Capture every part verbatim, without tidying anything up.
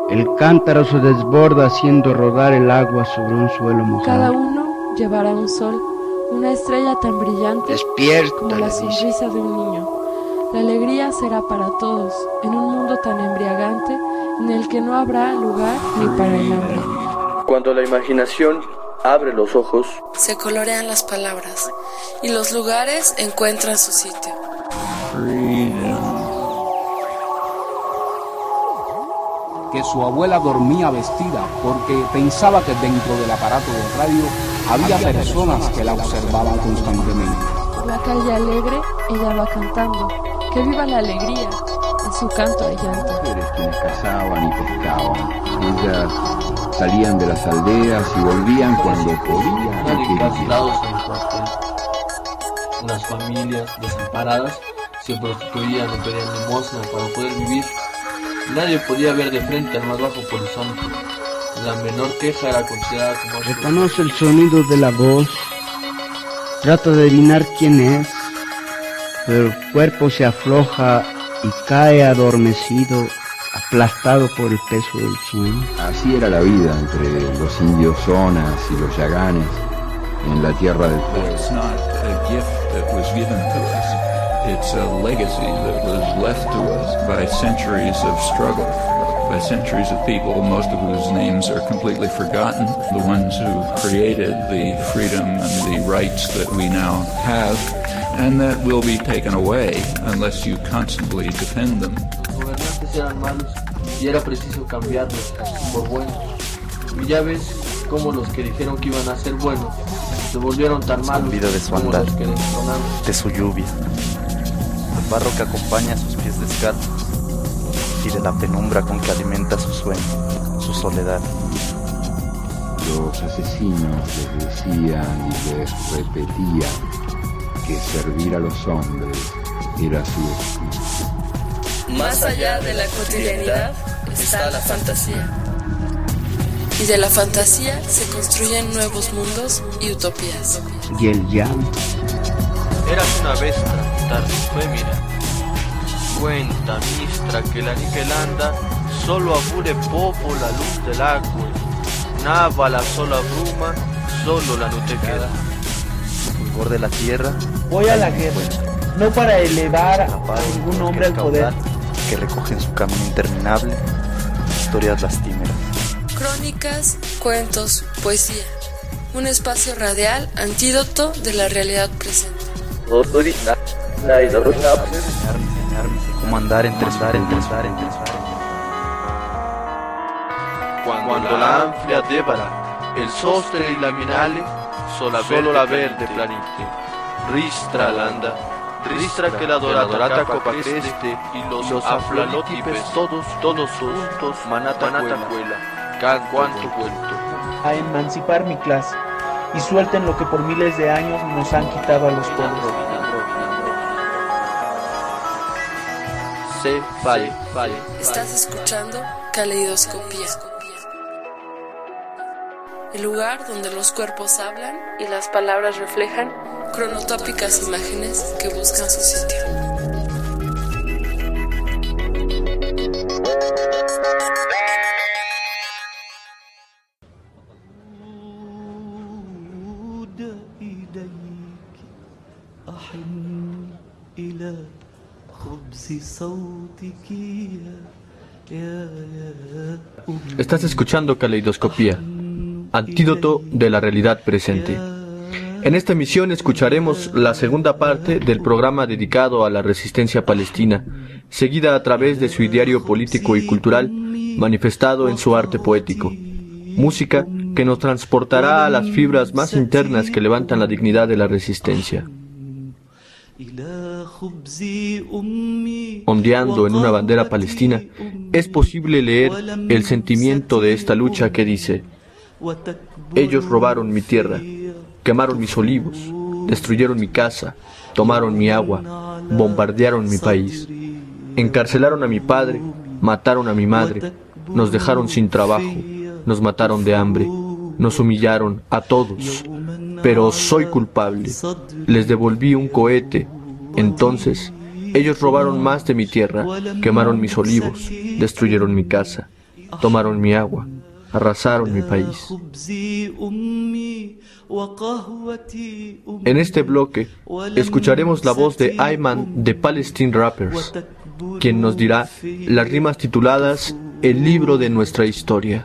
El cántaro se desborda haciendo rodar el agua sobre un suelo mojado. Cada uno llevará un sol, una estrella tan brillante Despierta, como la sonrisa de un niño. La alegría será para todos, en un mundo tan embriagante en el que no habrá lugar ni para el hambre. Cuando la imaginación abre los ojos, se colorean las palabras y los lugares encuentran su sitio. Que su abuela dormía vestida porque pensaba que dentro del aparato del radio había personas que la observaban constantemente. Por la calle alegre ella va cantando, que viva la alegría en su canto de llanto. Mujeres quienes cazaban y pescaban, ellas salían de las aldeas y volvían cuando podían. Encarcelados en el cuartel. Unas familias desamparadas se prostituían y pedían limosna para poder vivir. Nadie podía ver de frente al más bajo por los santos. La menor queja era considerada como... Reconoce el sonido de la voz, trata de adivinar quién es, pero el cuerpo se afloja y cae adormecido, aplastado por el peso del sueño. Así era la vida entre los indios zonas y los yaganes en la tierra del fuego. It's not a gift that was given to us. It's a legacy that was left to us by centuries of struggle, by centuries of people, most of whose names are completely forgotten, the ones who created the freedom and the rights that we now have, and that will be taken away unless you constantly defend them. Los gobernantes eran malos y era preciso cambiarlos por buenos. Y ya ves cómo los que dijeron que iban a ser buenos se volvieron tan malos de su como andar, los que destronaron. De su lluvia, del barro que acompaña sus pies descalzos y de la penumbra con que alimenta su sueño, su soledad. Los asesinos les decían y les repetían que servir a los hombres era su destino. Más allá de la cotidianidad está la fantasía. Y de la fantasía se construyen nuevos mundos y utopías. Y el llanto. Eras una bestia, tarde fue mira. Cuenta mistra que la niquelanda solo apure poco la luz del agua. Nava la sola bruma, solo la no te queda. Fulgor de la tierra. Voy a la guerra, no para elevar a ningún hombre al poder. Que recoge en su camino interminable historias lastimeras. Crónicas, cuentos, poesía. Un espacio radial antídoto de la realidad presente. Enseñarme, enseñarme cómo andar entre andar, entre andar, entre andar. Cuando, Cuando la amplia débara, el sostre y la minale, sola solo la verde planite, ristra landa, ristra que la dorata copa creste, y los, los aflalótipes todos, todos juntos, manata cuela, can cuanto vuelto. A emancipar mi clase, y suelten lo que por miles de años nos han quitado a los pobres. Se falle, falle. Estás escuchando Caleidoscopía. El lugar donde los cuerpos hablan y las palabras reflejan cronotópicas imágenes que buscan su sitio. Estás escuchando Caleidoscopía, antídoto de la realidad presente. En esta emisión escucharemos la segunda parte del programa dedicado a la resistencia palestina, seguida a través de su ideario político y cultural, manifestado en su arte poético. Música que nos transportará a las fibras más internas que levantan la dignidad de la resistencia. Ondeando en una bandera palestina, es posible leer el sentimiento de esta lucha que dice: ellos robaron mi tierra, quemaron mis olivos, destruyeron mi casa, tomaron mi agua, bombardearon mi país, encarcelaron a mi padre, mataron a mi madre, nos dejaron sin trabajo, nos mataron de hambre, nos humillaron a todos, pero soy culpable, les devolví un cohete. Entonces, ellos robaron más de mi tierra, quemaron mis olivos, destruyeron mi casa, tomaron mi agua, arrasaron mi país. En este bloque escucharemos la voz de Ayman de Palestine Rappers, quien nos dirá las rimas tituladas El libro de nuestra historia.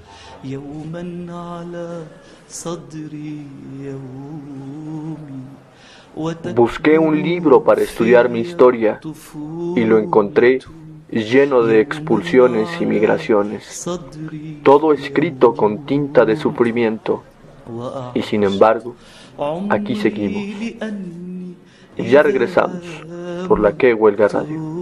Busqué un libro para estudiar mi historia y lo encontré lleno de expulsiones y migraciones, todo escrito con tinta de sufrimiento, y sin embargo, aquí seguimos. Ya regresamos por la Que Huelga Radio.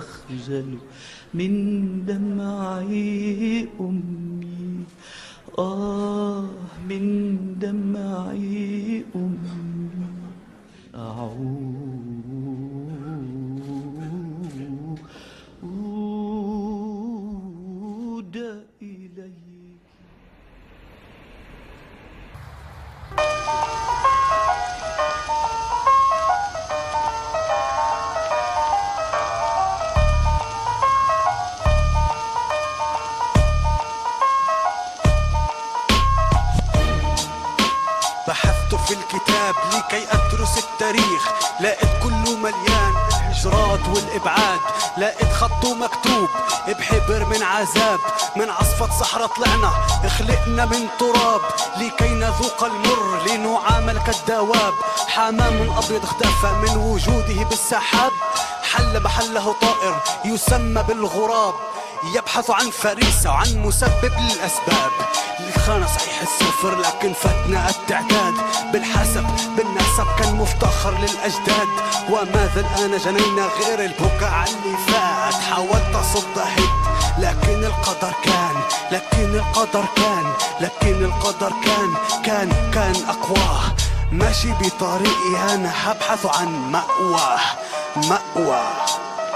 بحثت في الكتاب لكي أدرس التاريخ، لقيت كله مليان بالهجرات والإبعاد، لقيت خطه مكتوب بحبر من عذاب، من عصفة صحراء طلعنا خلقنا من تراب، لكي نذوق المر لنعامل كالدواب، حمام أبيض اختفى من وجوده بالسحاب، حل محله طائر يسمى بالغراب، يبحث عن فريسة وعن مسبب للأسباب، الخانة صحيح الصفر لكن فتنا التعداد، بالحسب بالنسب كان مفتخر للأجداد، وماذا الآن جنينا غير البكاء على اللي فات، حاولت أصد هد لكن القدر كان، لكن القدر كان، لكن القدر كان كان كان أقواه، ماشي بطريقي أنا هبحث عن مأواه مأواه.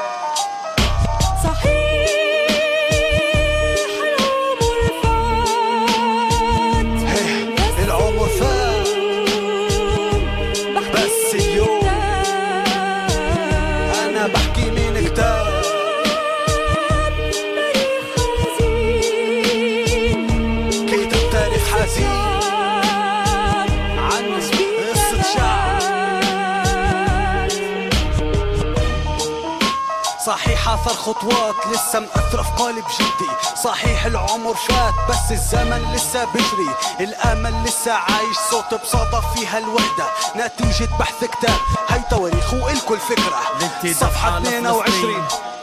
صحيح اثر خطوات لسه مأثرة في قالب جلدي، صحيح العمر فات بس الزمن لسه بجري، الامل لسه عايش، صوت بصدى فيها الوحدة، نتيجة بحث كتاب هاي تواريخ والكل فكرة، صفحة اثنين وعشرين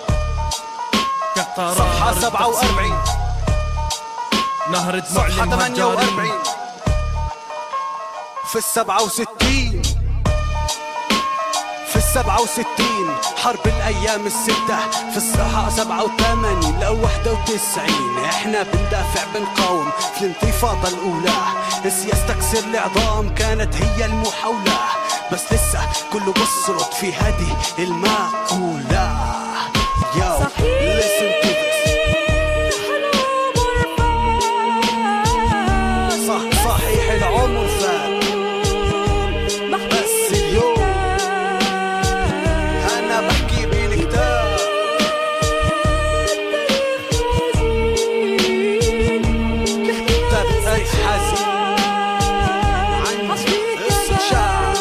صفحة سبعة وأربعين صفحة ثمانية وأربعين في السبعة وستين في السبعة وستين حرب الأيام الستة، في الصحة سبعة وثمانين لو واحدة وتسعين، إحنا بندافع بنقاوم في الانتفاضة الأولى، سياسة تكسر العظام كانت هي المحاولة، بس لسه كله بصرت في هذه المقولة. Yo, listen to this. صح صحيح العمر فات بس اليوم أنا بحكي بين كتاب، كتاب تاريخ حزين عن قصة شعب.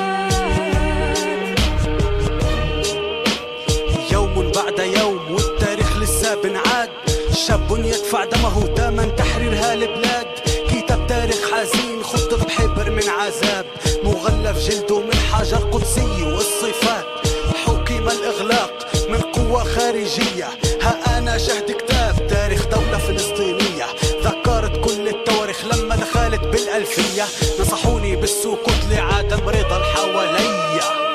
يوم بعد يوم والتاريخ لسه بنعاد، شاب يدفع دمه ثمن تحرير هالبلاد، كتاب تاريخ حزين خط بحبر من عذاب، مغلف جلده من حجر قدسي والصفات، حكم الإغلاق من قوة خارجية، ها أنا شهد كتاب تاريخ دولة فلسطينية، ذكرت كل التواريخ لما دخلت بالألفية، نصحوني بالسكوت لعدم رضا الحوالية.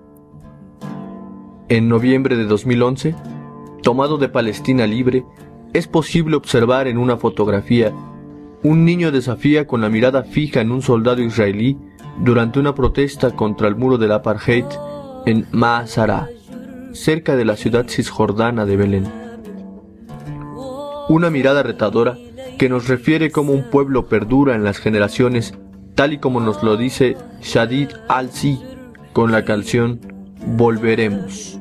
En noviembre de dos mil once, tomado de Palestina Libre, Es posible observar en una fotografía un niño desafía con la mirada fija en un soldado israelí durante una protesta contra el muro del apartheid en Maasará, cerca de la ciudad cisjordana de Belén. Una mirada retadora que nos refiere cómo un pueblo perdura en las generaciones, tal y como nos lo dice Shadid Al-Si con la canción Volveremos.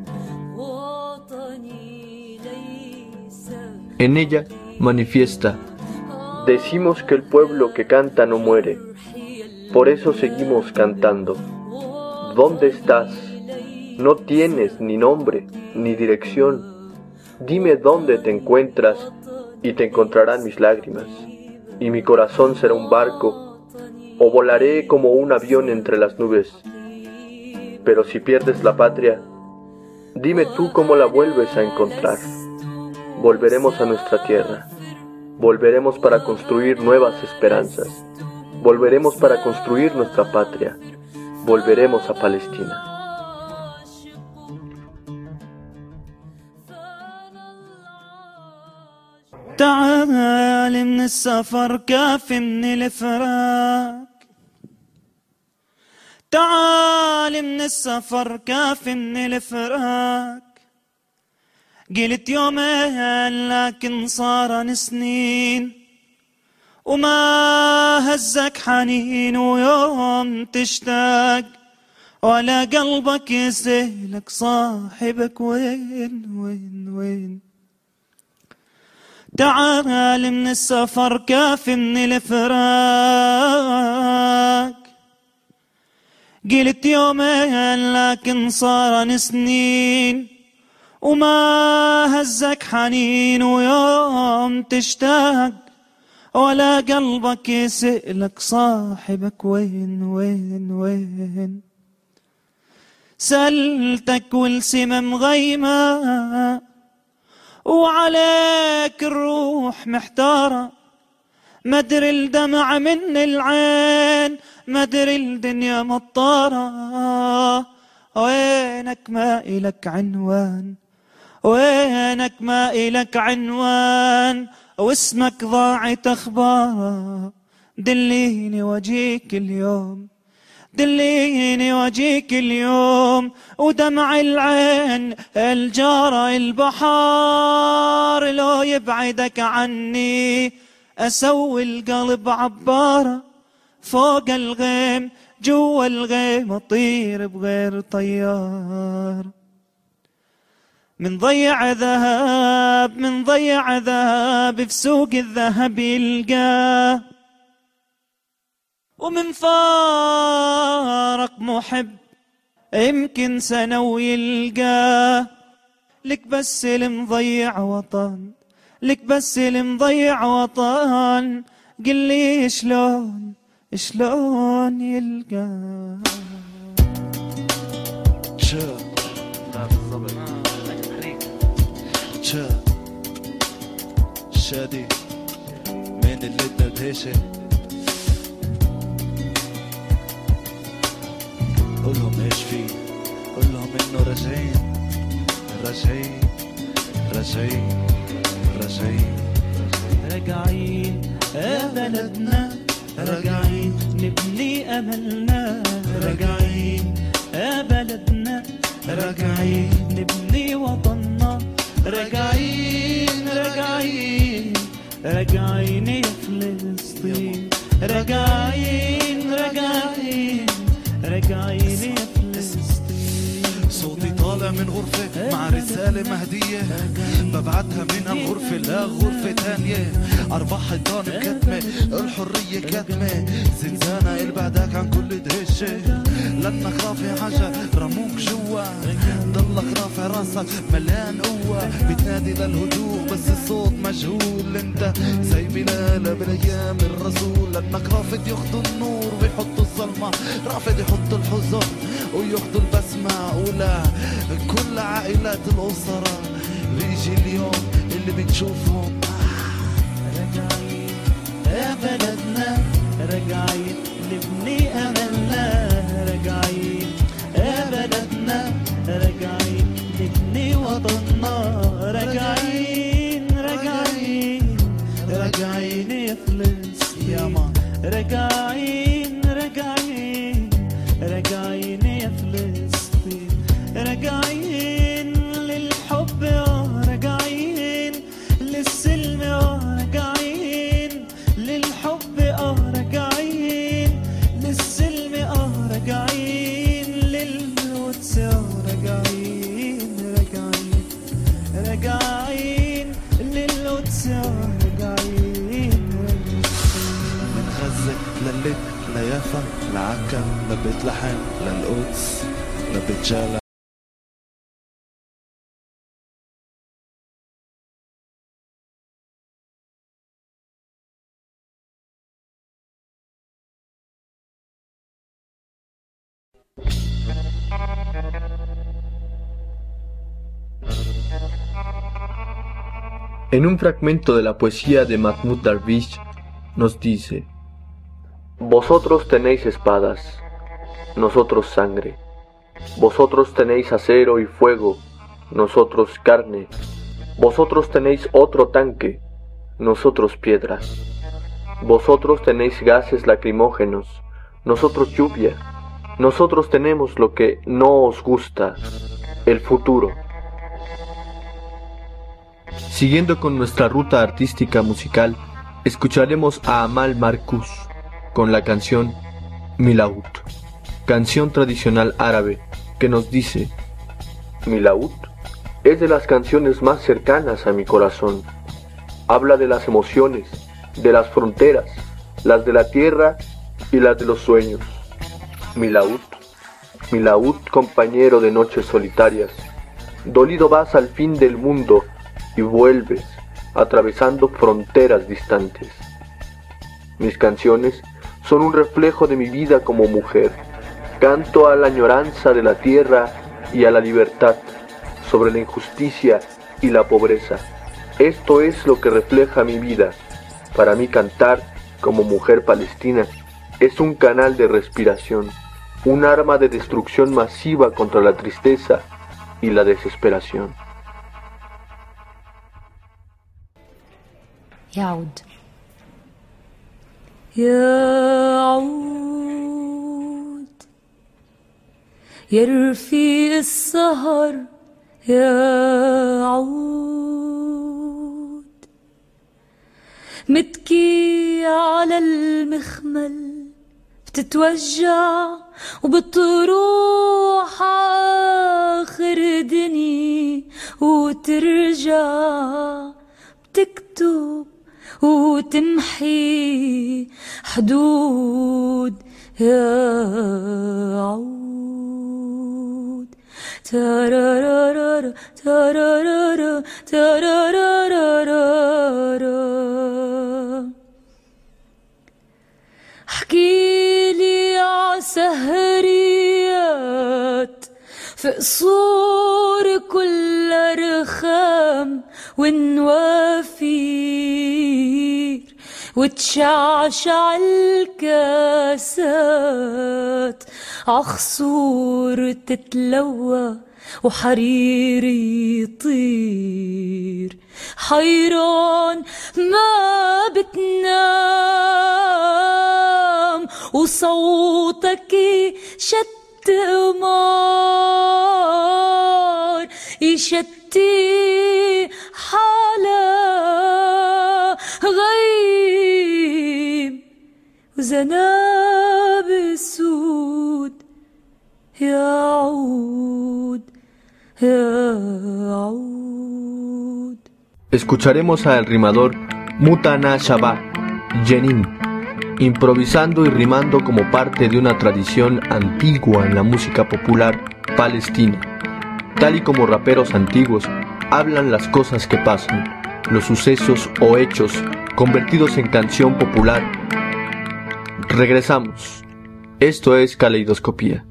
En ella manifiesta: decimos que el pueblo que canta no muere, por eso seguimos cantando. ¿Dónde estás? No tienes ni nombre ni dirección. Dime dónde te encuentras y te encontrarán mis lágrimas, y mi corazón será un barco, o volaré como un avión entre las nubes. Pero si pierdes la patria, dime tú cómo la vuelves a encontrar. Volveremos a nuestra tierra. Volveremos para construir nuevas esperanzas. Volveremos para construir nuestra patria. Volveremos a Palestina. تعال من السفر كافي من الفراق تعال من السفر كافي من الفراق قلت يومين لكن صارن سنين وما هزك حنين ويوم تشتاق ولا قلبك يسهلك صاحبك وين وين وين تعال من السفر كافي من الفراق قلت يومين لكن صارن سنين وما هزك حنين ويوم تشتاق ولا قلبك يسألك صاحبك وين وين وين سألتك والسما مغيمة وعليك الروح محتارة مدري الدمع من العين مدري الدنيا مطارة وينك ما إلك عنوان وينك ما إلك عنوان واسمك ضاعت أخباره دليني وجيك اليوم دليني وجيك اليوم ودمع العين الجارة البحار لو يبعدك عني أسوي القلب عبارة فوق الغيم جوا الغيم أطير بغير طيار من ضيع ذهب من ضيع ذهب في سوق الذهب يلقاه ومن فارق محب يمكن سنة ويلقاه لك بس المضيع وطن لك بس المضيع وطن قل لي شلون شلون يلقاه شادي من اللي تدهشه قولهم ايش في قولهم انه راجعين راجعين راجعين راجعين راجعين يا بلدنا راجعين نبني املنا راجعين يا بلدنا راجعين نبني وطننا راجعين راجعين راجعين يا فلسطين راجعين راجعين راجعين يا فلسطين صوتي طالع من غرفة مع رسالة مهدية ببعتها من الغرفة لغرفة تانية أربع حيطان بكتمة الحرية كتمة زنزانة البعدك عن كل دهشة لأنك رافع حاجة رموك جوا ضلك رافع راسك مليان قوة بتنادي للهدوء بس الصوت مجهول انت زي بلال بالايام الرسول لأنك رافض ياخدوا النور ويحطوا الظلمة رافض يحطوا الحزن وياخدوا البسمة أولى كل عائلات الأسرة بيجي اليوم اللي بتشوفهم راجعين يا بلدنا راجعين نبني أملنا راجعين يا بلدنا راجعين نبني وطننا راجعين راجعين راجعين راجعين راجعين يا فلسطين، راجعين للحب اه راجعين للسلم اه راجعين للحب اه راجعين للسلم اه راجعين للقدس اه راجعين راجعين راجعين للقدس اه راجعين من غزة للب ليافا لعكا لبيت لحم للقدس لبيت جالة. En un fragmento de la poesía de Mahmoud Darwish nos dice: vosotros tenéis espadas, nosotros sangre. Vosotros tenéis acero y fuego, nosotros carne. Vosotros tenéis otro tanque, nosotros piedras. Vosotros tenéis gases lacrimógenos, nosotros lluvia. Nosotros tenemos lo que no os gusta, el futuro. Siguiendo con nuestra ruta artística musical, escucharemos a Amal Marcus con la canción Milaut, canción tradicional árabe que nos dice: Milaut es de las canciones más cercanas a mi corazón. Habla de las emociones, de las fronteras, las de la tierra y las de los sueños. Milaut, Milaut, compañero de noches solitarias, dolido vas al fin del mundo y vuelves, atravesando fronteras distantes. Mis canciones son un reflejo de mi vida como mujer. Canto a la añoranza de la tierra y a la libertad, sobre la injusticia y la pobreza. Esto es lo que refleja mi vida. Para mí cantar, como mujer palestina, es un canal de respiración, un arma de destrucción masiva contra la tristeza y la desesperación. يعود يعود يرفي السهر يعود متكي على المخمل بتتوجع وبتروح آخر دني وترجع بتكتب وتمحي حدود يعود تارارارا تارارارا تارارارا احكيلي عسهريات في قصور كل رخام ونوافير وتشعشع الكاسات عخصور تتلوى وحرير يطير حيران ما بتنام وصوتك شت قمار يشتي حالا غيب وزناب السود يعود يعود. Escucharemos al rimador Mutana Shabbat, Jenin, improvisando y rimando como parte de una tradición antigua en la música popular palestina. Tal y como raperos antiguos hablan las cosas que pasan, los sucesos o hechos convertidos en canción popular. Regresamos. Esto es Caleidoscopía.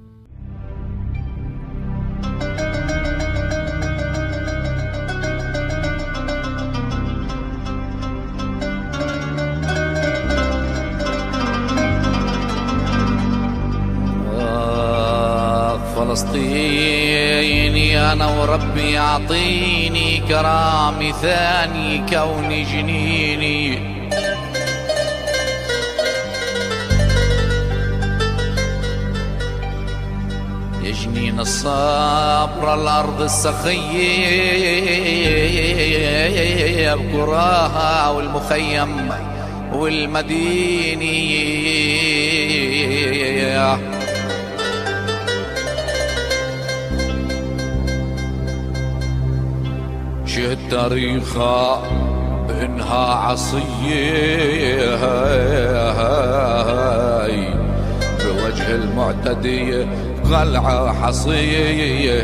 فلسطيني أنا وربي يعطيني كرامي ثاني كوني جنيني سنين الصبر الأرض السخية بقراها والمخيم والمدينة شهد تاريخها بإنها عصية بوجه المعتدي قلعة حصية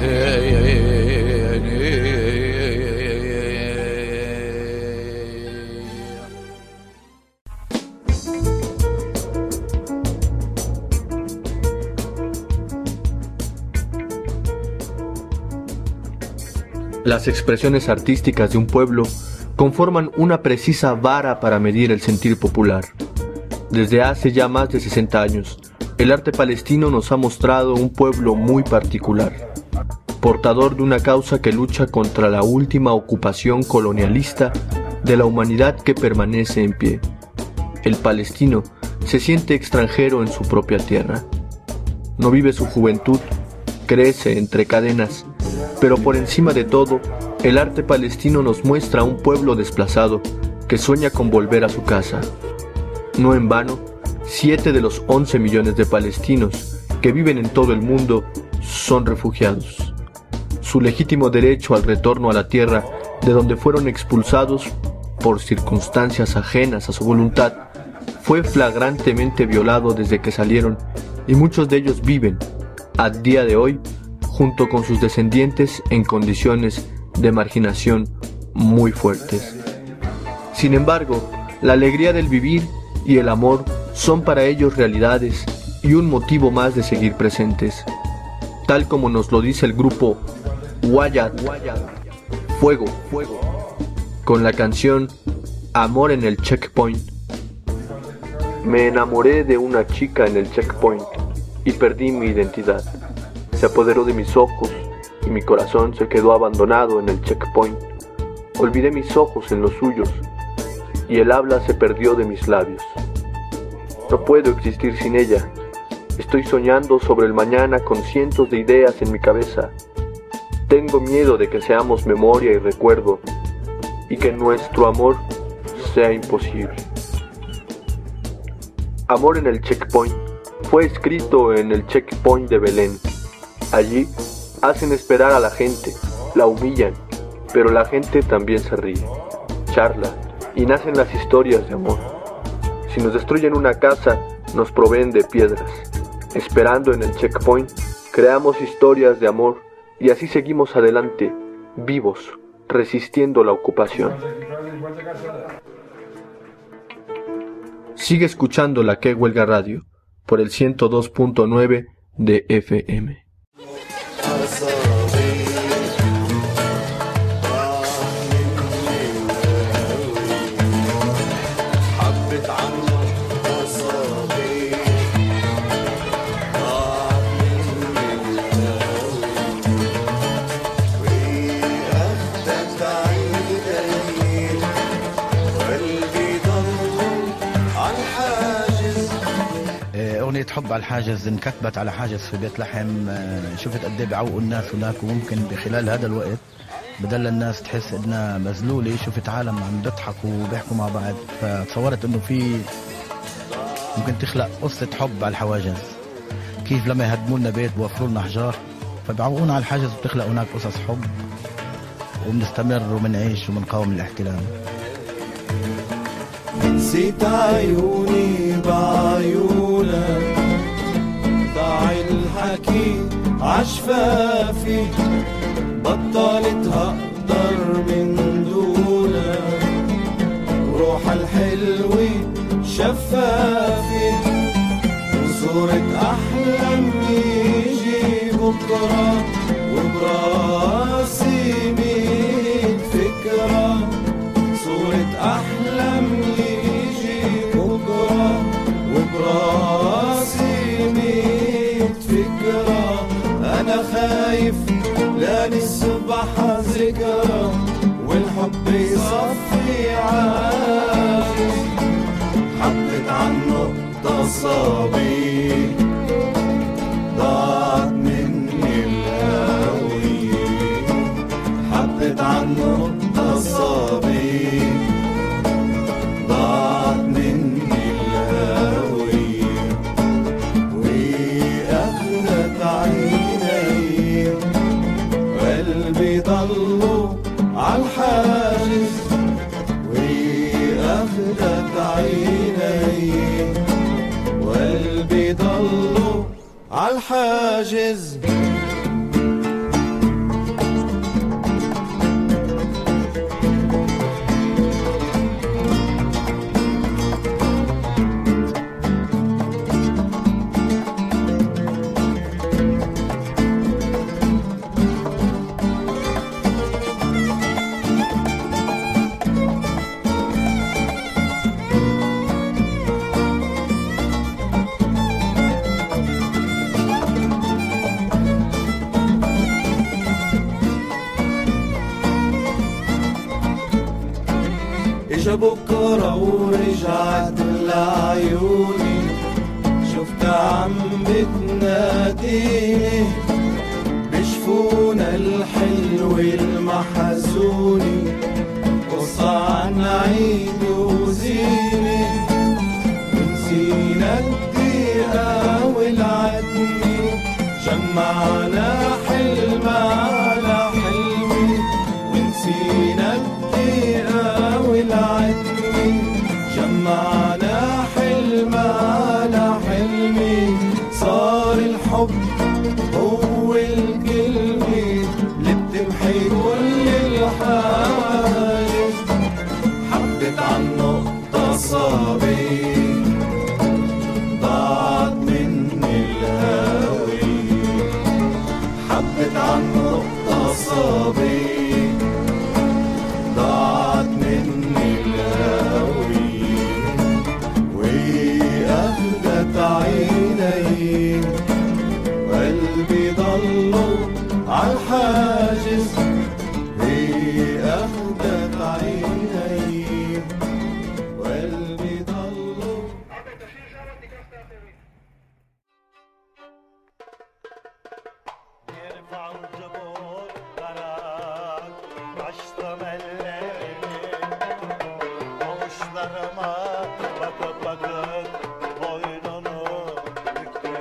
Las expresiones artísticas de un pueblo conforman una precisa vara para medir el sentir popular. Desde hace ya más de sesenta años, el arte palestino nos ha mostrado un pueblo muy particular, portador de una causa que lucha contra la última ocupación colonialista de la humanidad que permanece en pie. El palestino se siente extranjero en su propia tierra. No vive su juventud, crece entre cadenas, pero por encima de todo, el arte palestino nos muestra a un pueblo desplazado que sueña con volver a su casa. No en vano, siete de los once millones de palestinos que viven en todo el mundo son refugiados. Su legítimo derecho al retorno a la tierra de donde fueron expulsados por circunstancias ajenas a su voluntad fue flagrantemente violado desde que salieron, y muchos de ellos viven, a día de hoy, junto con sus descendientes en condiciones de marginación muy fuertes. Sin embargo, la alegría del vivir y el amor son para ellos realidades y un motivo más de seguir presentes, tal como nos lo dice el grupo Wayad, Fuego, Fuego, con la canción Amor en el Checkpoint. Me enamoré de una chica en el checkpoint y perdí mi identidad. Se apoderó de mis ojos y mi corazón se quedó abandonado en el checkpoint. Olvidé mis ojos en los suyos y el habla se perdió de mis labios. No puedo existir sin ella. Estoy soñando sobre el mañana con cientos de ideas en mi cabeza. Tengo miedo de que seamos memoria y recuerdo y que nuestro amor sea imposible. Amor en el Checkpoint fue escrito en el Checkpoint de Belén. Allí hacen esperar a la gente, la humillan, pero la gente también se ríe, charla y nacen las historias de amor. Si nos destruyen una casa, nos proveen de piedras. Esperando en el Checkpoint, creamos historias de amor y así seguimos adelante, vivos, resistiendo la ocupación. Sigue escuchando la Que Huelga Radio por el ciento dos punto nueve de F M. أغنية حب على الحاجز انكتبت على حاجز في بيت لحم. شفت قد ايه بيعوقوا الناس هناك، وممكن بخلال هذا الوقت بدل الناس تحس انها مذلولة، شفت عالم عم بيضحكوا وبيحكوا مع بعض، فتصورت انه في ممكن تخلق قصة حب على الحواجز. كيف لما يهدموا لنا بيت بوفروا لنا حجار، فبيعوقونا على الحاجز وبتخلق هناك قصص حب، وبنستمر وبنعيش وبنقاوم الاحتلال. نسيت عيوني بعيونك، ضاع الحكي عشفافي، بطلت هقدر من دونك، روح الحلوة شفافي، وصورة أحلام يجي بكرة، وبراسي ميت فكرة، صورة أحلام وبراسي ميت فكرة. أنا خايف لا نصبح ذكرى، والحب يصفي عاجز، حطت عنه تصابي ضاعت مني حبت عنه نصابي ضاعت مني الهوية وأخذت عيني وقلبي ضلوا عالحاجز وأخذت عيني وقلبي ضلوا عالحاجز اجا بكرة ورجعت لعيوني شفت عم بتناديني بشفونا الحلو المحزوني قصة عن عيد وزينة ونسينا الدقيقة والعتمة جمعنا حلم على حلمي ونسينا الدقيقة والعتمة جمعنا حلم على حلمي صار الحب هو الكلمة اللي بتمحي كل الحاجز حبت عنه نصابي ضاعت مني الهوية حبت عنه نصابي ضاعت مني الهوية وأخذت عيني وقلبي ضلوا عالحاجز هي أخذت عيني وقلبي ضلوا يرفع الجبور براك عشت مليني avuçlarıma bakıp bakıp boynunu büktü.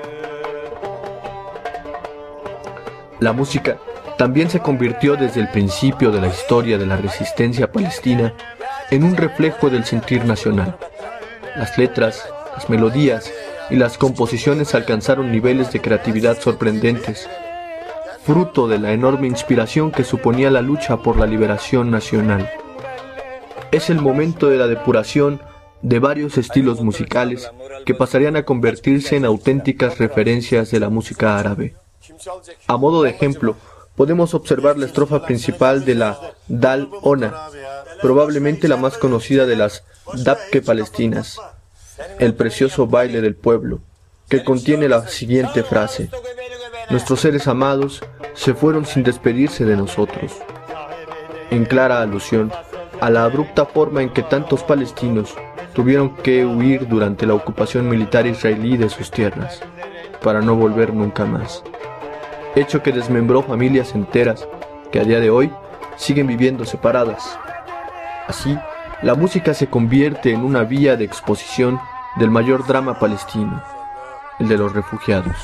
La música también se convirtió desde el principio de la historia de la resistencia palestina en un reflejo del sentir nacional. Las letras, las melodías y las composiciones alcanzaron niveles de creatividad sorprendentes, fruto de la enorme inspiración que suponía la lucha por la liberación nacional. Es el momento de la depuración de varios estilos musicales que pasarían a convertirse en auténticas referencias de la música árabe. A modo de ejemplo, podemos observar la estrofa principal de la Dal Ona, probablemente la más conocida de las Dabke palestinas, el precioso baile del pueblo, que contiene la siguiente frase: nuestros seres amados se fueron sin despedirse de nosotros, en clara alusión a la abrupta forma en que tantos palestinos tuvieron que huir durante la ocupación militar israelí de sus tierras, para no volver nunca más. Hecho que desmembró familias enteras que a día de hoy siguen viviendo separadas. Así, la música se convierte en una vía de exposición del mayor drama palestino, el de los refugiados.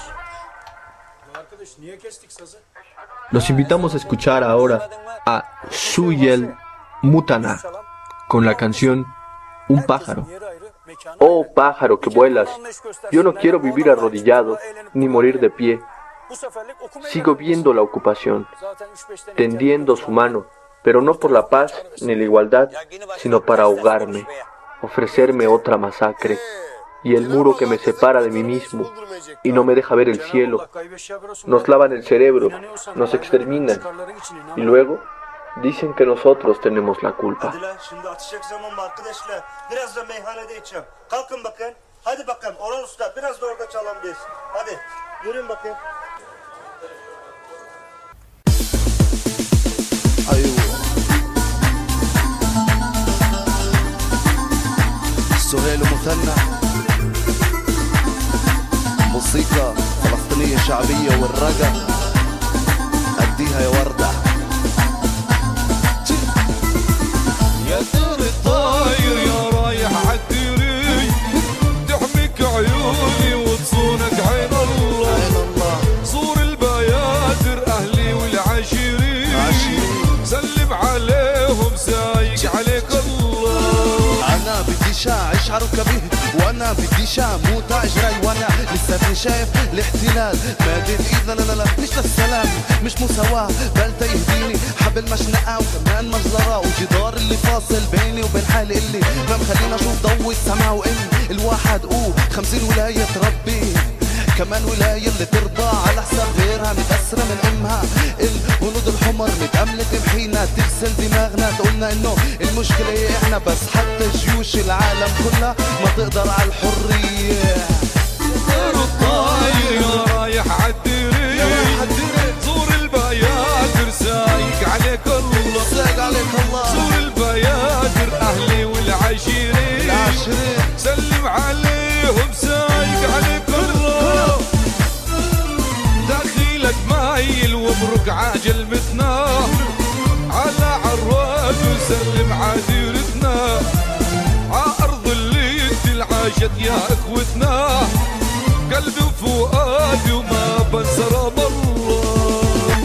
Los invitamos a escuchar ahora a Shuyel Mutana con la canción Un pájaro. Oh pájaro que vuelas, yo no quiero vivir arrodillado ni morir de pie. Sigo viendo la ocupación, tendiendo su mano, pero no por la paz ni la igualdad, sino para ahogarme, ofrecerme otra masacre, y el muro que me separa de mí mismo y no me deja ver el cielo. Nos lavan el cerebro, nos exterminan, y luego dicen que nosotros tenemos la culpa. سهيل مثنى موسيقى فلسطينية شعبية والرقة أديها يا وردة عيش عركبيه وانا بديش اموت اجري وانا لساتني شايف الاحتلال مادد ايدنا لا لا لا مش للسلام مش مساواة بل تيهديني حبل مشنقة وكمان مجزرة وجدار اللي فاصل بيني وبين حالي اللي ما مخلينا اشوف ضوء السماء وان الواحد اوه خمسين ولاية ربي كمان ولاية اللي ترضى على حساب غيرها متأثرة من امها الهنود الحمر متأملة تمحينا تغسل دماغنا تقولنا انه المشكلة هي احنا بس حتى جيوش العالم كلها ما تقدر على الحرية طير الطاير يا رايح عالدريق زور البيادر سايق عليك الله سايق عليك الله زور البيادر اهلي والعشيرين العشيرين سلم عليهم سايق عليك الله دخيلك مايل ومرق عاجل مثنا على عراج وسلم عديرتنا عارض اللي انت عاشت يا اخوتنا قلبي وفؤادي وما بنسى رب الله.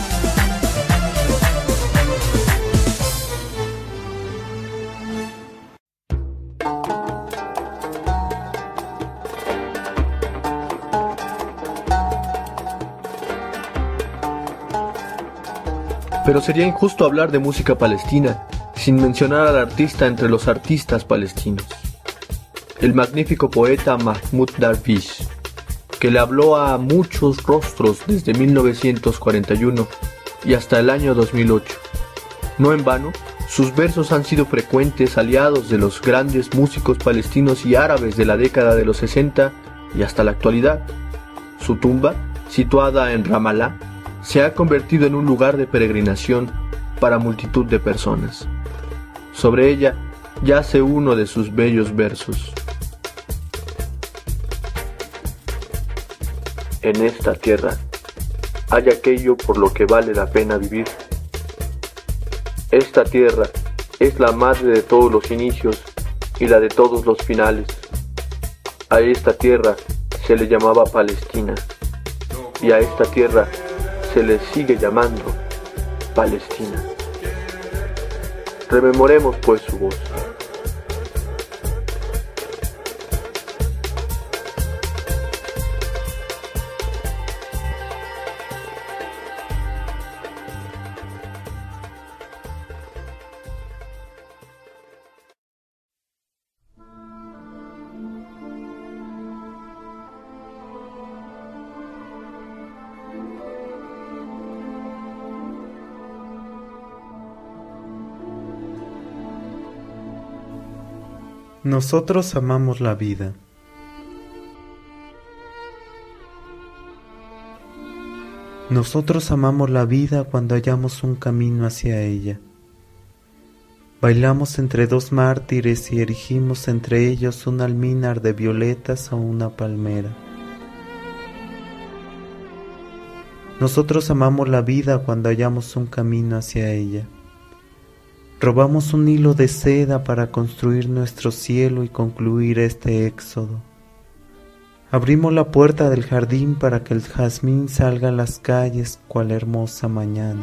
Pero sería injusto hablar de música palestina sin mencionar al artista entre los artistas palestinos, el magnífico poeta Mahmoud Darwish, que le habló a muchos rostros desde mil novecientos cuarenta y uno y hasta el año dos mil ocho. No en vano, sus versos han sido frecuentes aliados de los grandes músicos palestinos y árabes de la década de los sesenta y hasta la actualidad. Su tumba, situada en Ramallah, se ha convertido en un lugar de peregrinación para multitud de personas. Sobre ella yace uno de sus bellos versos. En esta tierra hay aquello por lo que vale la pena vivir. Esta tierra es la madre de todos los inicios y la de todos los finales. A esta tierra se le llamaba Palestina y a esta tierra se le sigue llamando Palestina. Rememoremos pues su voz. Nosotros amamos la vida. Nosotros amamos la vida cuando hallamos un camino hacia ella. Bailamos entre dos mártires y erigimos entre ellos un almínar de violetas o una palmera. Nosotros amamos la vida cuando hallamos un camino hacia ella. Robamos un hilo de seda para construir nuestro cielo y concluir este éxodo. Abrimos la puerta del jardín para que el jazmín salga a las calles cual hermosa mañana.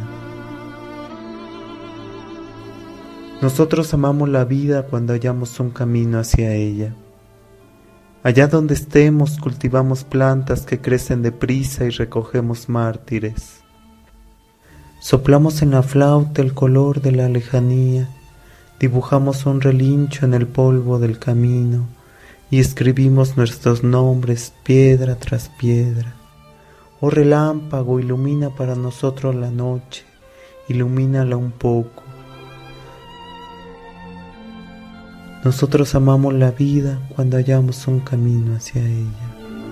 Nosotros amamos la vida cuando hallamos un camino hacia ella. Allá donde estemos cultivamos plantas que crecen deprisa y recogemos mártires. Soplamos en la flauta el color de la lejanía, dibujamos un relincho en el polvo del camino y escribimos nuestros nombres piedra tras piedra. Oh relámpago, ilumina para nosotros la noche, ilumínala un poco. Nosotros amamos la vida cuando hallamos un camino hacia ella.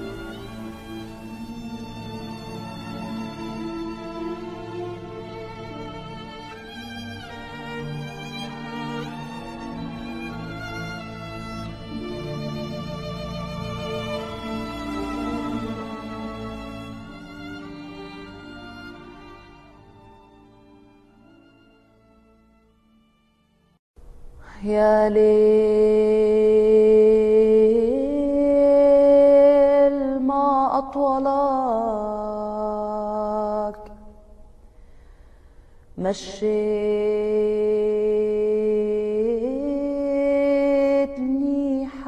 يا ليل ما أطولك مشيتني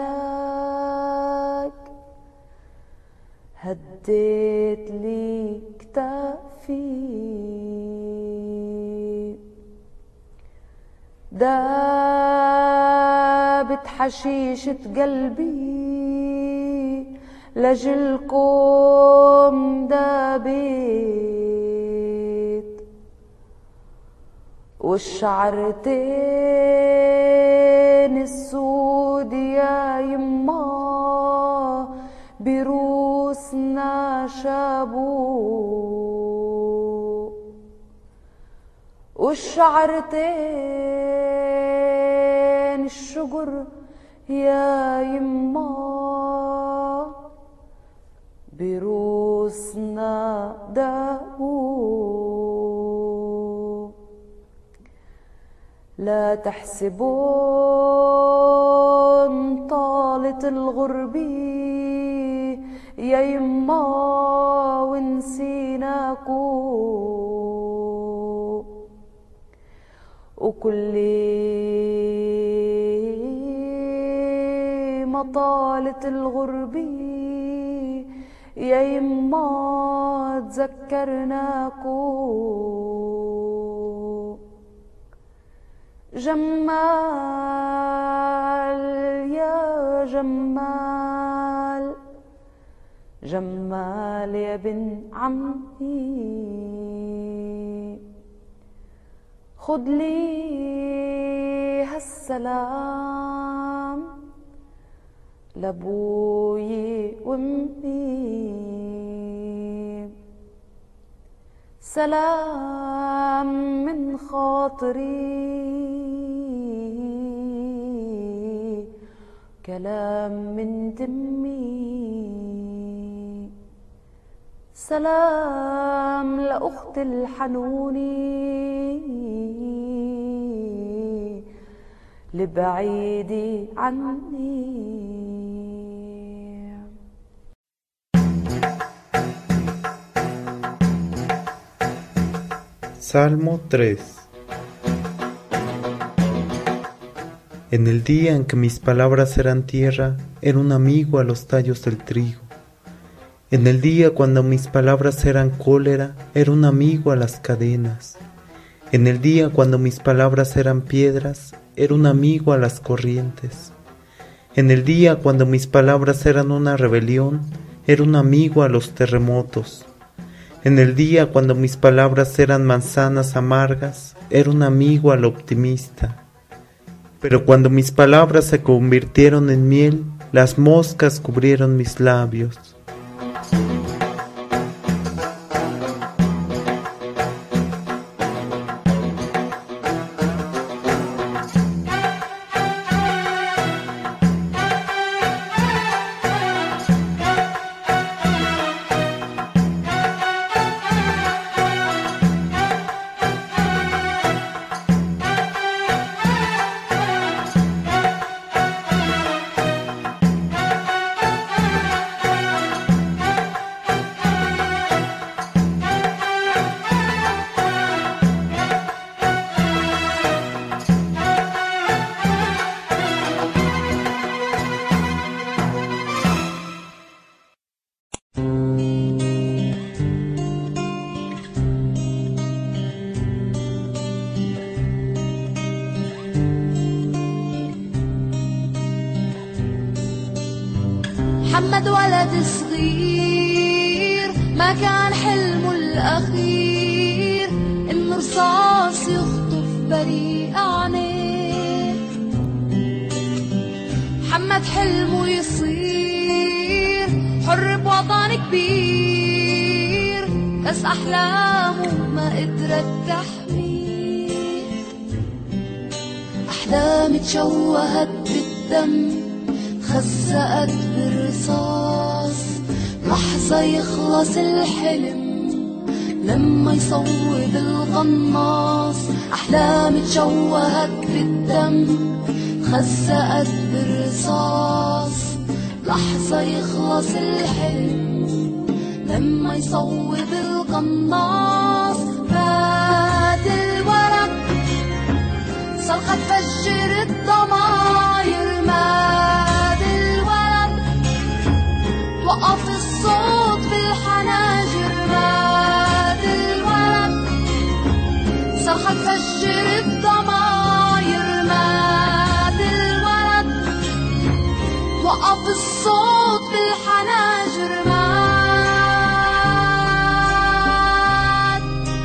لك هديت لي كتافي دابت حشيشة قلبي لجلكم دابت والشعرتين السود يا يما بروسنا شابو والشعرتين الشجر يا يما بروسنا دابو لا تحسبون طالت الغربي يا يما ونسيناكو وكل ما طالت الغربي يا يما تذكرناكو جمال يا جمال جمال يا بن عمي خد لي هالسلام لابوي وامي سلام من خاطري كلام من دمي سلام لأخت الحنوني لبعيدي عني. Salmo tres. En el día en que mis palabras eran tierra, era un amigo a los tallos del trigo. En el día cuando mis palabras eran cólera, era un amigo a las cadenas. En el día cuando mis palabras eran piedras, era un amigo a las corrientes. En el día cuando mis palabras eran una rebelión, era un amigo a los terremotos. En el día cuando mis palabras eran manzanas amargas, era un amigo al optimista. Pero cuando mis palabras se convirtieron en miel, las moscas cubrieron mis labios. محمد ولد صغير ما كان حلمه الأخير إنه رصاص يخطف بريء عينيه. محمد حلمه يصير حر بوطن كبير، بس أحلامه ما قدرت تحميه. أحلام تشوهت بالدم خزقت بالرصاص، لحظة يخلص الحلم لما يصوب القناص. أحلام تشوهت بالدم خزقت بالرصاص، لحظة يخلص الحلم لما يصوب القناص. مات الورق صرخة تفجر الضماير، مات وقف الصوت بالحناجر مات.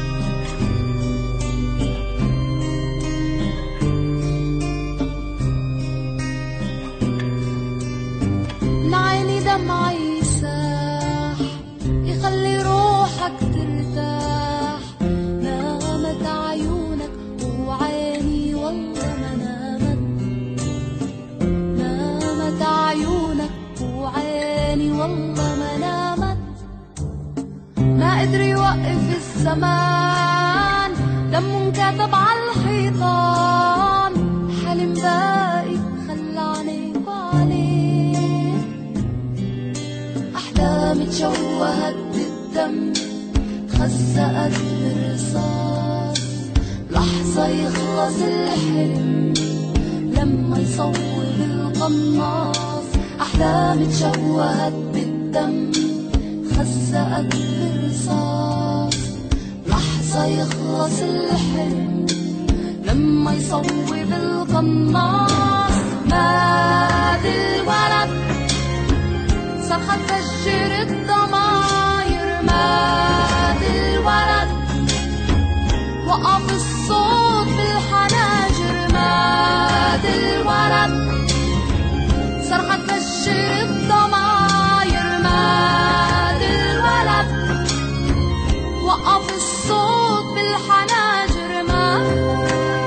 من عيني دمع يساح يخلي روحك ترتاح. نامت عيونك وعيني والله ما نامت. نامت عيونك وعيني والله ما نامت. ما قدر يوقف الزمان دمه انكتب عالحيطان. حلم باقي خلى عينيك عليه. أحلامي تشوهت بالدم تخزقت بالرصاص. لحظة يخلص الحلم لما يصوب القناص. أحلامي تشوهت بالدم تخزقت بالرصاص. لحظة يخلص الحلم لما يصوب القناص. مات الولد صرخة تفجر الضماير. مات الولد وقف الصوت بالحناجر. مات الولد صرخة تفجر الضماير. مات الولد وقف الصوت بالحناجر. مات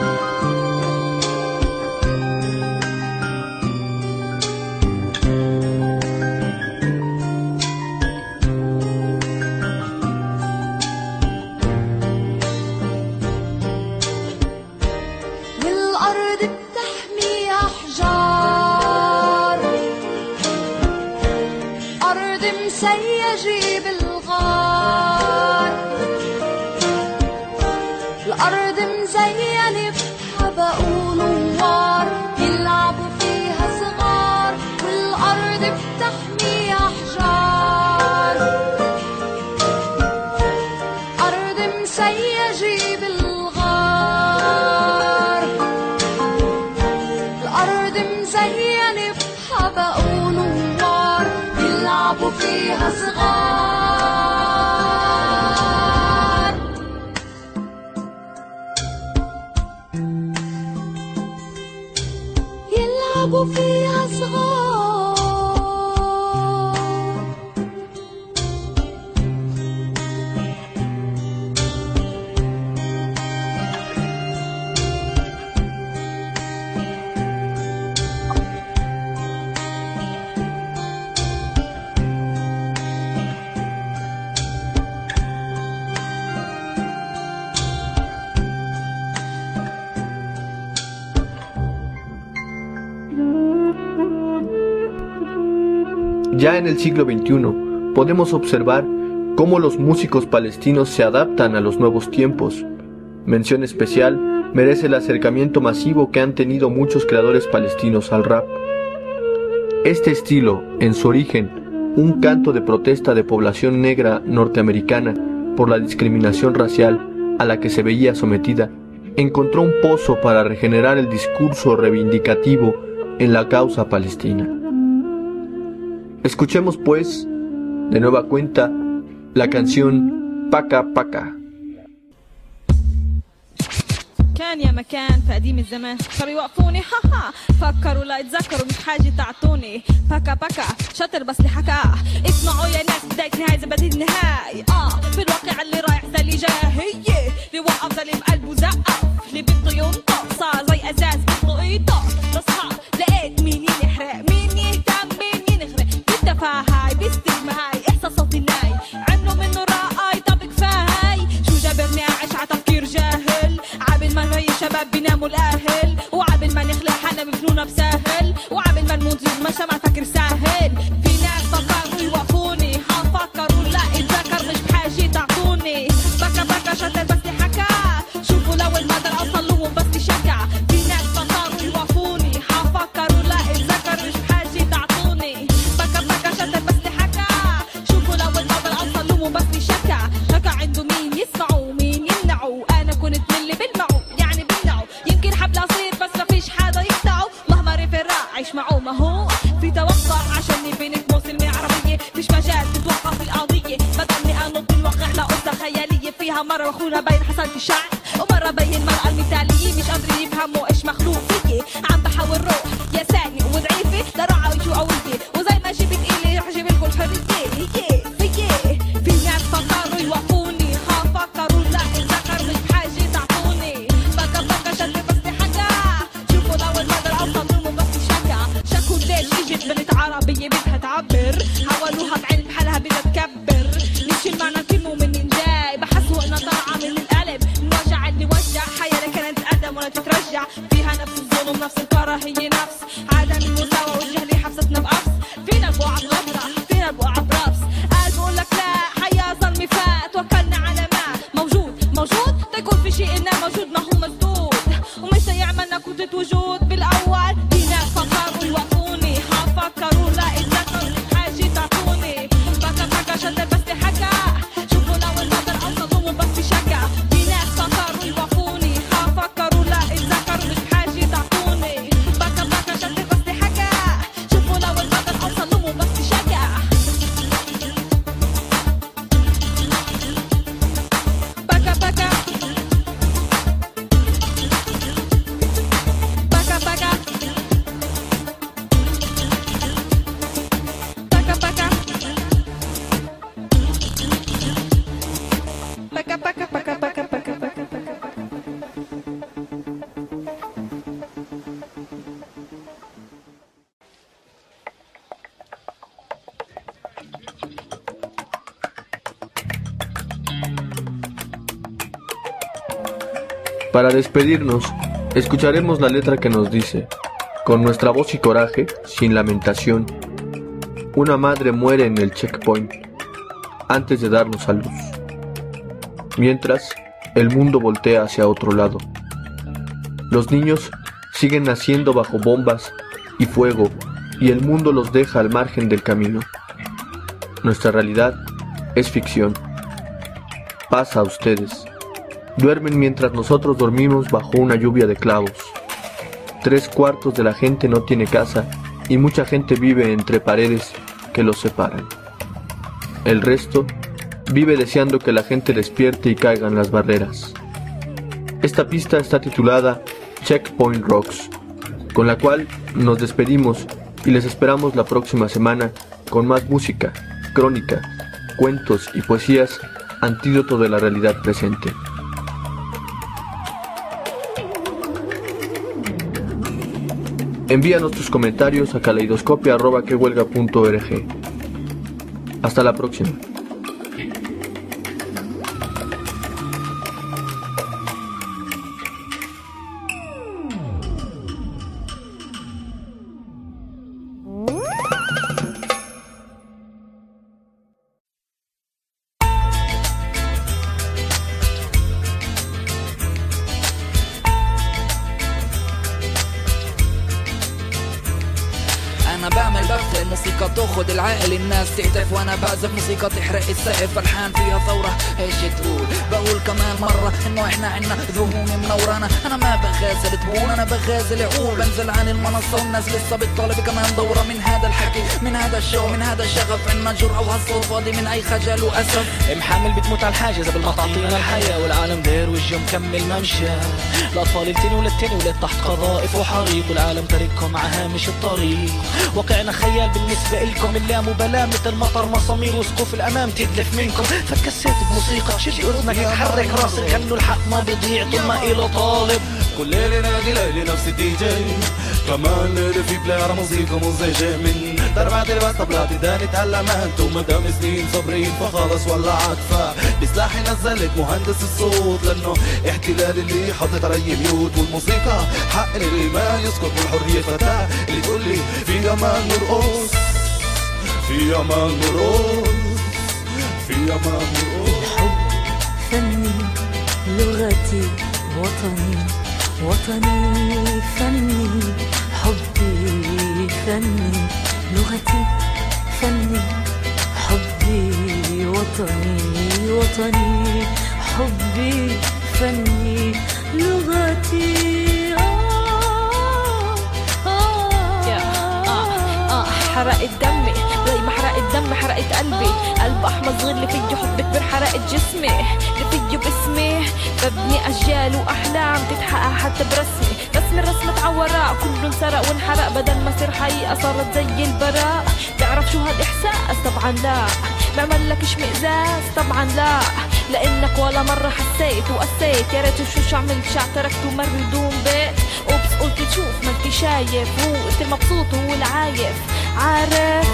والأرض بتحمي أحجار. أرض مسيجة بالغار. الأرض مزينة بحبق ونوار يلعبوا فيها صغار. والأرض بتحمي أحجار. أرض مسيجة بالغار. الأرض مزينة بحبق ونوار يلعبوا فيها صغار. يلعبوا فيها صغار. Ya en el siglo veintiuno podemos observar cómo los músicos palestinos se adaptan a los nuevos tiempos. Mención especial merece el acercamiento masivo que han tenido muchos creadores palestinos al rap. Este estilo, en su origen, un canto de protesta de población negra norteamericana por la discriminación racial a la que se veía sometida, encontró un pozo para regenerar el discurso reivindicativo en la causa palestina. Escuchemos pues, de nueva cuenta, la canción Paka Paka. كان يا مكان في قديم الزمان صاروا يوقفوني ها ها فكروا لا يتذكروا مش حاجة تعطوني باكا باكا شاطر بس لحكا اسمعوا يا ناس بداية نهاية زبادي النهاية اه في الواقع اللي رايح زي اللي جاي هي اللي وقف زي اللي بقلبه زقف اللي بده ينطق صار زي ازاز بده يطق بصحى لقيت مين يحرق مين يهتم مين ينغرق بالتفاهة باستجمة هاي احساسات الناي عملوا منه رأي طب كفاية شو جابرني اعيش ع تفكير جاهل عابل ما هي شباب بيناموا الاهل وعابل ما نخلق حالنا مجنونه بساهل وعابل ما نموت ما شمع فكر ساهل في ناس فكروا يوقفوني هفكروا لا اتذكر مش بحاجه تعطوني بكا بكا شاطر بس حكا شوفوا لو المدى اوصل لهم بس شكا في ناس فكروا يوقفوني هفكروا لا اتذكر مش بحاجه تعطوني بكا بكا شاطر بس حكا شوفوا لو المدى اوصل لهم بس شكا شكا عنده مين يسمعوا مين يمنعوا انا كنت من اللي بلمعوا يعني بمنعوا يمكن حبل اصير بس ما فيش حدا يقطعوا مهما رفع عيش معه ما هو في توقع بيني بينك مسلمة عربية مش مجال تتوقف القضية بدل مئة نط الواقع لقصة خيالية فيها مرة واخونا بين حصلت الشعر ومرة بين المرأة المثالية مش قادرين يفهموا ايش مخلوق فيي عم بحاول روح يا ساقي وضعيفة لراعة ويجوا قوية وزي ما جبت إلي رح جيب لكم الحرية هي فيي في ناس فكروا يوقفوني خاف فكروا لا الذكر مش بحاجة تعطوني بكا بكا شد بس حكا شوفوا لو المدر أوصل لهم بس شكا شكوا ليش اجت بنت عربية بدها تعبر حاولوها بعلم بحالها بدها تكبر نمشي المعنى الكلمة ومنين جاي بحسوا انها طالعة من القلب من وجع اللي وجع حياة لا كانت تتقدم ولا تترجع فيها نفس الظلم نفس الكراهية نفس عدم المساواة والجهل حبستنا بقفص فينا البقعة بغفرة فينا البقعة برفس قال بقول لك لا حياة ظلمي فات توكلنا على ما موجود موجود تكون في شيء إنه موجود ما هو مسدود ومش يعملنا كنت وجود بالأول في ناس فكروا يوقفوني خاف فكروا لا اتذكروا حاجة تعطوني بكا بكا شد بس حكا شوفوا لو المدر أوصلهم بس شكا في ناس فكروا يوقفوني خاف فكروا لا اتذكروا مش حاجة تعطوني بكا بكا شد بس حكا شوفوا لو المدر أوصلهم بس شكا بكا بكا بكا بكا بكا بكا بكا بكا بكا بكا بكا Para despedirnos, escucharemos la letra que nos dice, con nuestra voz y coraje, sin lamentación, una madre muere en el checkpoint antes de darnos a luz. Mientras, el mundo voltea hacia otro lado. Los niños siguen naciendo bajo bombas y fuego y el mundo los deja al margen del camino. Nuestra realidad es ficción. Pasa a ustedes. Duermen mientras nosotros dormimos bajo una lluvia de clavos. Tres cuartos de la gente no tiene casa y mucha gente vive entre paredes que los separan. El resto vive deseando que la gente despierte y caigan las barreras. Esta pista está titulada Checkpoint Rocks, con la cual nos despedimos y les esperamos la próxima semana con más música, crónica, cuentos y poesías, antídoto de la realidad presente. Envíanos tus comentarios a caleidoscopia arroba que huelga punto org. Hasta la próxima. انا بعمل بث الموسيقى تاخد العقل الناس تهتف وانا بعزف موسيقى تحرق السقف الحان فيها ثورة ايش تقول بقول كمان مرة انه احنا عنا ذهون منورانا انا ما بغازل تقول انا بغازل عقول بنزل عن المنصة والناس لسه بتطالب كمان دورة من هذا الحكي من هذا الشو من هذا الشغف عنا جرأة وهالصوت فاضي من اي خجل واسف محامل بتموت على الحاجز قبل ما تعطينا الحياة والعالم داير وجهه مكمل ممشى الاطفال التاني وللتاني ولد تحت قذائف وحريق والعالم تاركهم على هامش الطريق واقعنا خيال بالنسبة إلكم اللا مبالاة مثل مطر مسامير وسقوف الأمام تدلف منكم فتكسيت بموسيقى شد أذنك يتحرك راسك خلوا الحق ما بيضيع طول ما إله طالب كل ليلة نادي ليلي نفس الدي جي كمان ليلة في بلاير موسيقى مزعجة من دربات الباس طبلات داني تعلمت ومدام سنين صابرين فخلص ولا عطفة بسلاحي نزلت مهندس الصوت لأنه احتلال اللي حطت علي ميوت والموسيقى حق اللي ما يسكت والحرية فتاة اللي تقول لي في أمان نرقص في أمان نرقص في أمان نرقص فني لغتي وطني وطني فني حبي فني لغتي فني حبي وطني وطني حبي فني لغتي حرقت دمي زي ما حرقت دمي حرقت قلبي. قلب احمر صغير اللي فيه حب كبير حرقت جسمي، اللي فيه باسمي ببني اجيال واحلام تتحقق حتى برسمي. رسم الرسم اتعورا كله انسرق وانحرق، بدل ما صير حقيقة صارت زي البراء. تعرف شو هاد احساس؟ طبعا لا. بعمل لك اشمئزاز؟ طبعا لا، لانك ولا مرة حسيت وقسيت. يا ريت شو شو عملت شع تركت ومر بدون بيت. اوبس قلت تشوف ما انت شايف، هو انت المبسوط وهو العايف عارف.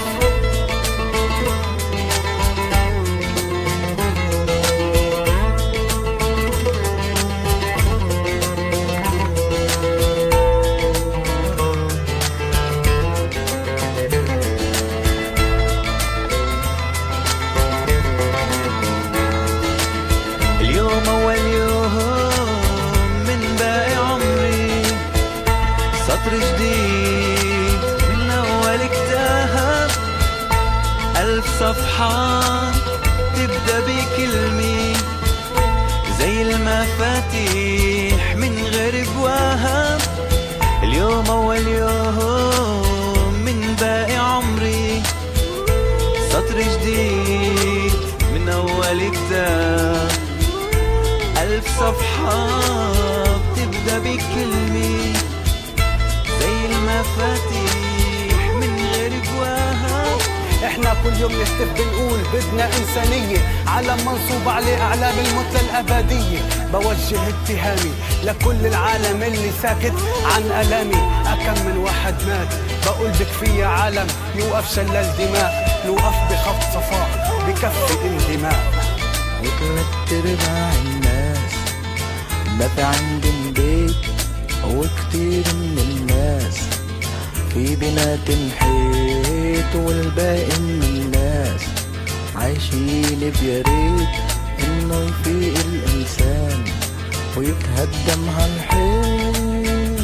سطر جديد من أول كتاب، ألف صفحة تبدأ بكلمة زي المفاتيح من غير بواب. اليوم أول يوم من باقي عمري، سطر جديد من أول كتاب، ألف صفحة تبدأ بكلمة زي المفاتيح من غير جواها. احنا كل يوم نهتف بنقول بدنا انسانية، عالم منصوب عليه اعلام المثلى الابدية. بوجه اتهامي لكل العالم اللي ساكت عن الامي. اكم من واحد مات بقول بكفي عالم يوقف شلال دماء، نوقف بخط صفاء بكفي اندماء. وثلاث ارباع الناس ما في عندهم بيت، وكتير من الناس في بنات الحيط، والباقي من الناس عايشين بياريت انه يفيق الانسان ويتهدم هالحيط.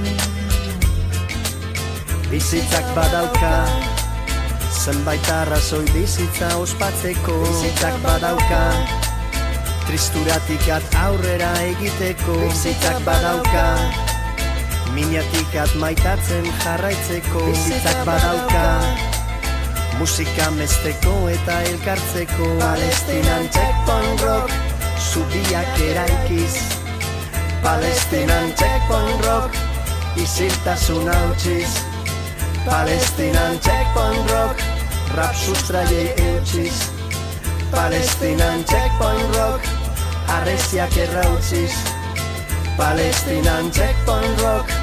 Bizitzak badauka zenbait arrazoi bizitza ospatzeko. Bizitzak badauka tristuratik at aurrera egiteko. Bizitzak badauka minatik at maitatzen jarraitzeko. Bizitzak badauka musika mesteko eta elkartzeko. Palestinan checkpoint rock zubiak eraikiz. Palestinan checkpoint rock isiltasun hautsiz. Palestinan checkpoint rock rap sustraiei eutxiz. Palestinan checkpoint rock arreziak errautziz. Palestinan checkpoint rock